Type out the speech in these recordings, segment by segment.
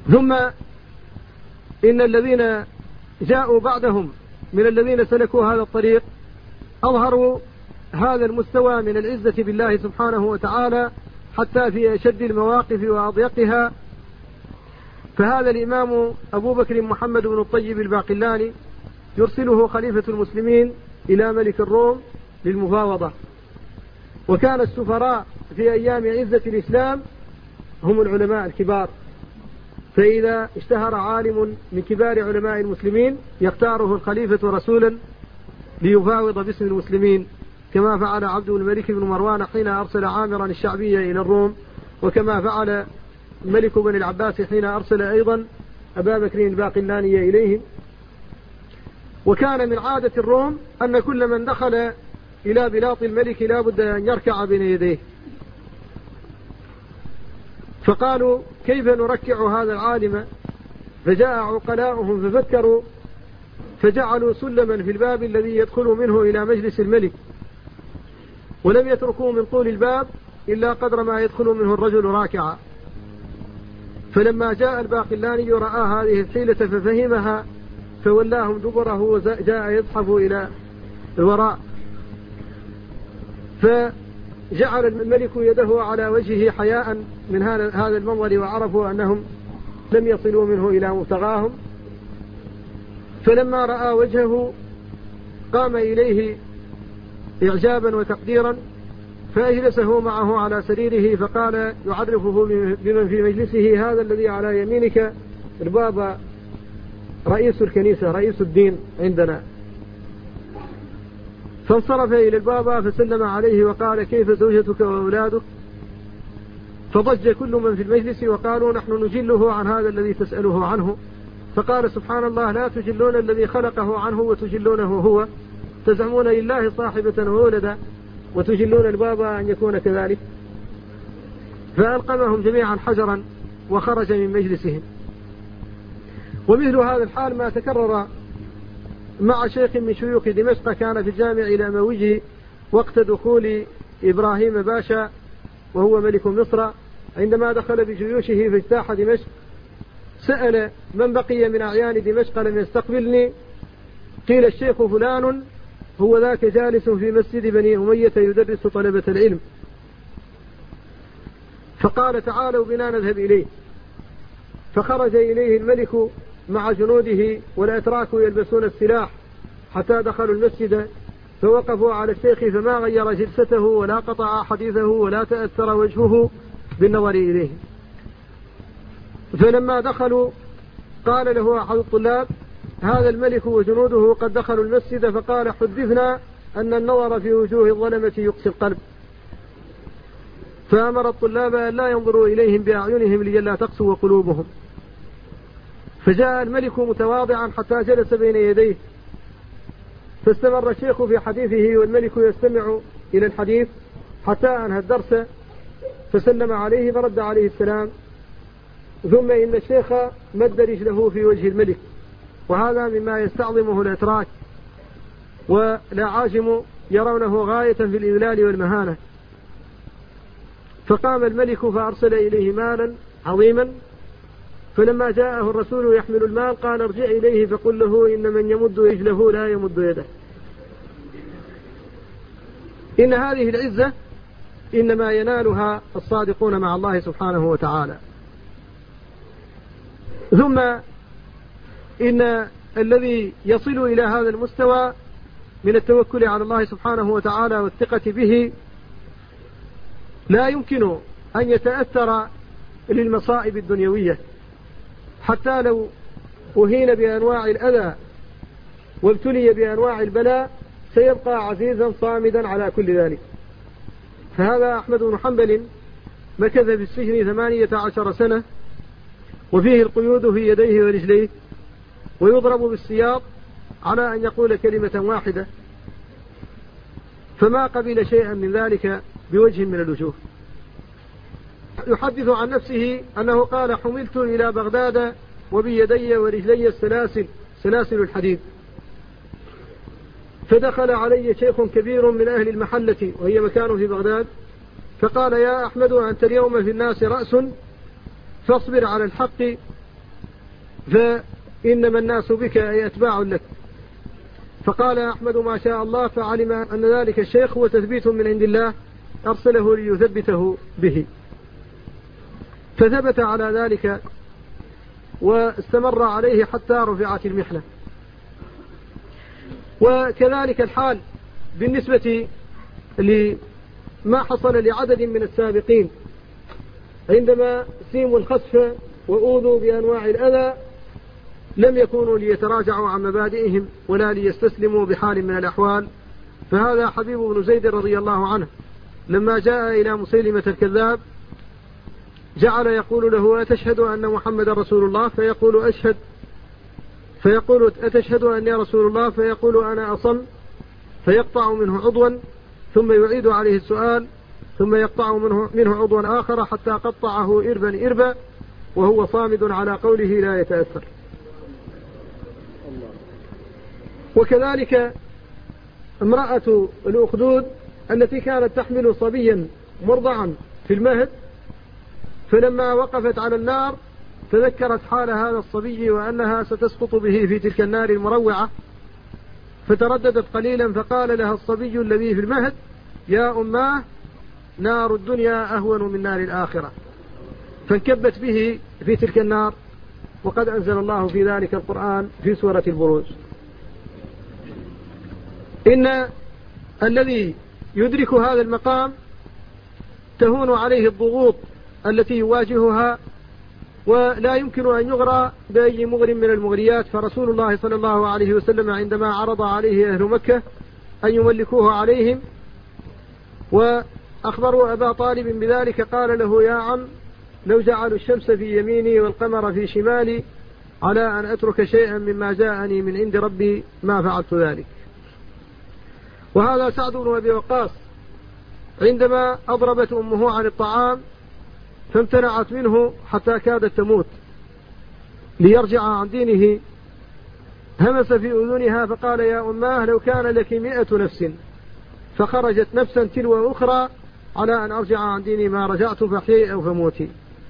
ثم إن الذين جاءوا بعدهم من الذين سلكوا هذا الطريق أظهروا هذا المستوى من العزة بالله سبحانه وتعالى حتى في أشد المواقف وأضيقها. فهذا الإمام أبو بكر محمد بن الطيب الباقلاني يرسله خليفة المسلمين إلى ملك الروم للمفاوضة، وكان السفراء في أيام عزة الإسلام هم العلماء الكبار، فإذا اشتهر عالم من كبار علماء المسلمين يختاره الخليفة رسولا ليفاوض باسم المسلمين، كما فعل عبد الملك بن مروان حين أرسل عامرا الشعبية إلى الروم، وكما فعل ملك بن العباس حين أرسل أيضا أبا بكر الباقلاني إليهم. وكان من عادة الروم أن كل من دخل إلى بلاط الملك لا بد أن يركع بين يديه، فقالوا كيف نركع هذا العالم؟ فجاء عقلاؤهم ففكروا فجعلوا سلما في الباب الذي يدخل منه إلى مجلس الملك، ولم يتركوا من طول الباب إلا قدر ما يدخل منه الرجل راكعا. فلما جاء الباقلاني رأى هذه الحيلة ففهمها فولاهم دبره وجاء يزحف إلى الوراء، فجعل الملك يده على وجهه حياء من هذا المنظر، وعرفوا أنهم لم يصلوا منه إلى مبتغاهم. فلما رأى وجهه قام إليه إعجابا وتقديرا فأجلسه معه على سريره، فقال يعرفه بمن في مجلسه هذا الذي على يمينك البابا رئيس الكنيسة رئيس الدين عندنا. فانصرف إلى البابا فسلم عليه وقال كيف زوجتك وأولادك؟ فضج كل من في المجلس وقالوا نحن نجله عن هذا الذي تسأله عنه. فقال سبحان الله لا تجلون الذي خلقه عنه وتجلونه هو، تزعمون لله صاحبة وولدا وتجلون البابا أن يكون كذلك. فألقمهم جميعا حجرا وخرج من مجلسهم. ومثل هذا الحال ما تكرر مع شيخ من شيوخ دمشق كان في الجامع الأموي وقت دخول إبراهيم باشا وهو ملك مصر، عندما دخل بجيوشه فاجتاح دمشق سأل من بقي من أعيان دمشق لم يستقبلني؟ قيل الشيخ فلان هو ذاك جالس في مسجد بني أمية يدرس طلبة العلم. فقال تعالوا بنا نذهب إليه. فخرج إليه الملك مع جنوده والأتراك يلبسون السلاح حتى دخلوا المسجد، فوقفوا على الشيخ فما غير جلسته ولا قطع حديثه ولا تأثر وجهه بالنظر إليه. فلما دخلوا قال له أحد الطلاب هذا الملك وجنوده قد دخلوا المسجد، فقال حدثنا أن النظر في وجوه الظلمة يقسي القلب. فأمر الطلاب أن لا ينظروا إليهم بأعينهم لئلا تقسو قلوبهم. فجاء الملك متواضعا حتى جلس بين يديه، فاستمر الشيخ في حديثه والملك يستمع إلى الحديث حتى أنهى الدرس، فسلم عليه فرد عليه السلام. ثم إن الشيخ مد رجله في وجه الملك، وهذا مما يستعظمه الأتراك والأعاجم يرونه غاية في الإذلال والمهانة. فقام الملك فأرسل إليه مالا عظيما، فلما جاءه الرسول يحمل المال قال ارجع إليه فقل له إن من يمد رجله لا يمد يده. إن هذه العزة إنما ينالها الصادقون مع الله سبحانه وتعالى. ثم إن الذي يصل إلى هذا المستوى من التوكل على الله سبحانه وتعالى والثقة به لا يمكن أن يتأثر للمصائب الدنيوية، حتى لو أهين بأنواع الأذى وابتلي بأنواع البلاء سيبقى عزيزا صامدا على كل ذلك. فهذا أحمد بن حنبل مكث في السجن 18 سنة، وفيه القيود في يديه ورجليه، ويضرب بالسياط على أن يقول كلمة واحدة، فما قبل شيئا من ذلك بوجه من الوجوه. يحدث عن نفسه أنه قال حملت إلى بغداد وبيدي ورجلي سلاسل الحديد، فدخل علي شيخ كبير من أهل المحلة وهي مكان في بغداد، فقال يا أحمد أنت اليوم في الناس رأس، فاصبر على الحق فإنما الناس بك أي أتباع لك. فقال أحمد ما شاء الله، فعلم أن ذلك الشيخ هو تثبيت من عند الله أرسله ليثبته به، فثبت على ذلك واستمر عليه حتى رفعت المحنة. وكذلك الحال بالنسبة لما حصل لعدد من السابقين عندما سيموا الخسف وأوذوا بأنواع الأذى، لم يكونوا ليتراجعوا عن مبادئهم ولا ليستسلموا بحال من الأحوال. فهذا حبيب بن زيد رضي الله عنه لما جاء إلى مسيلمة الكذاب جعل يقول له أتشهد أن محمد رسول الله؟ فيقول أشهد. فيقول أتشهد أني رسول الله؟ فيقول أنا أصم، فيقطع منه عضوا ثم يعيد عليه السؤال ثم يقطع منه عضوا آخر حتى قطعه إربا إربا وهو صامد على قوله لا يتأثر. وكذلك امرأة الأخدود التي كانت تحمل صبيا مرضعا في المهد، فلما وقفت على النار تذكرت حال هذا الصبي وأنها ستسقط به في تلك النار المروعة، فترددت قليلا فقال لها الصبي الذي في المهد يا أماه نار الدنيا أهون من نار الآخرة، فانكبت به في تلك النار. وقد أنزل الله في ذلك القرآن في سورة البروج. إن الذي يدرك هذا المقام تهون عليه الضغوط التي يواجهها ولا يمكن أن يغرى بأي مغر من المغريات. فرسول الله صلى الله عليه وسلم عندما عرض عليه أهل مكة أن يملكوه عليهم وأخبروا أبا طالب بذلك قال له يا عم لو جعلوا الشمس في يميني والقمر في شمالي على أن أترك شيئا مما جاءني من عند ربي ما فعلت ذلك. وهذا سعد بن أبي وقاص عندما أضربت أمه عن الطعام فامتنعت منه حتى كادت تموت ليرجع عن دينه، همس في أذنها فقال يا أماه لو كان لك 100 نفس فخرجت نفسا تلو أخرى على أن أرجع عن ديني ما رجعت فحيي أو فموتي.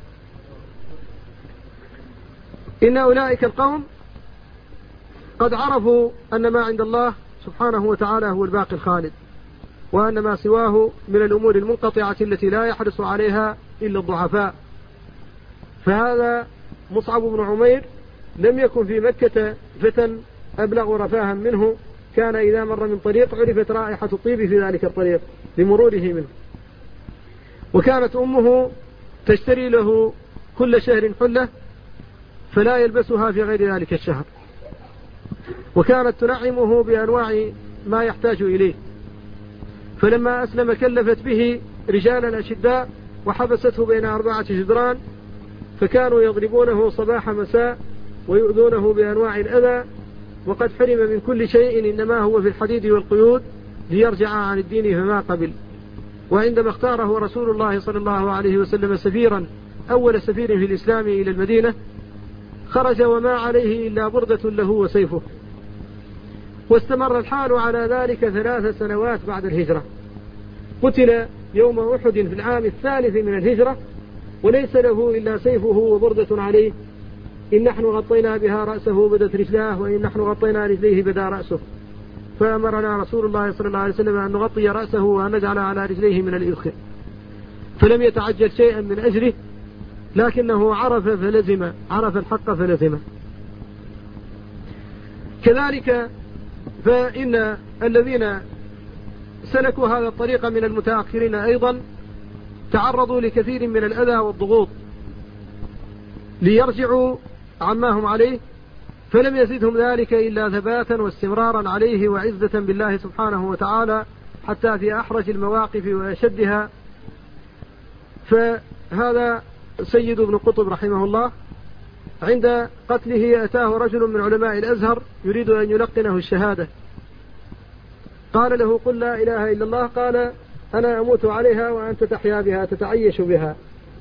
إن أولئك القوم قد عرفوا أن ما عند الله سبحانه وتعالى هو الباقي الخالد، وأن ما سواه من الأمور المنقطعة التي لا يحرص عليها إلا الضعفاء. فهذا مصعب بن عمير لم يكن في مكة فتى أبلغ رفاها منه، كان إذا مر من طريق عرفت رائحة الطيب في ذلك الطريق لمروره منه. وكانت أمه تشتري له كل شهر حلة فلا يلبسها في غير ذلك الشهر، وكانت تنعمه بأنواع ما يحتاج إليه. فلما أسلم كلفت به رجالا أشداء وحبسته بين 4 جدران، فكانوا يضربونه صباح مساء ويؤذونه بأنواع الأذى، وقد حرم من كل شيء إنما هو في الحديد والقيود ليرجع عن الدين فما قبل. وعندما اختاره رسول الله صلى الله عليه وسلم سفيرا أول سفير في الإسلام إلى المدينة خرج وما عليه إلا بردة له وسيفه، واستمر الحال على ذلك 3 سنوات بعد الهجرة. قتل يوم أحد في العام 3 من الهجرة وليس له إلا سيفه وبردة عليه، إن نحن غطينا بها رأسه بدت رجلاه وإن نحن غطينا رجليه بدا رأسه. فأمرنا رسول الله صلى الله عليه وسلم أن نغطي رأسه وأن نجعل على رجليه من الإذخر، فلم يتعجل شيئا من أجله، لكنه عرف فلزم، عرف الحق فلزمه. كذلك فإن الذين سلكوا هذا الطريق من المتأخرين أيضا تعرضوا لكثير من الأذى والضغوط ليرجعوا عما هم عليه، فلم يزدهم ذلك إلا ثباتا واستمرارا عليه وعزة بالله سبحانه وتعالى حتى في أحرج المواقف وأشدها. فهذا سيد ابن قطب رحمه الله عند قتله أتاه رجل من علماء الأزهر يريد أن يلقنه الشهادة، قال له قل لا إله إلا الله، قال أنا أموت عليها وأنت تحيا بها تتعيش بها.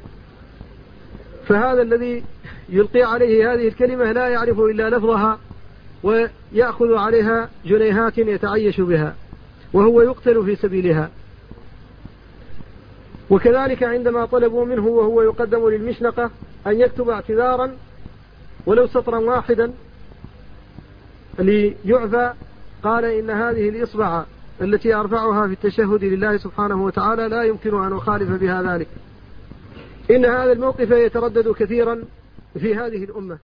فهذا الذي يلقي عليه هذه الكلمة لا يعرف إلا لفظها ويأخذ عليها جنيهات يتعيش بها وهو يقتل في سبيلها. وكذلك عندما طلبوا منه وهو يقدم للمشنقة أن يكتب اعتذارا ولو سطرا واحدا ليعفى، قال إن هذه الإصبع التي أرفعها في التشهد لله سبحانه وتعالى لا يمكن أن أخالف بها ذلك. إن هذا الموقف يتردد كثيرا في هذه الأمة،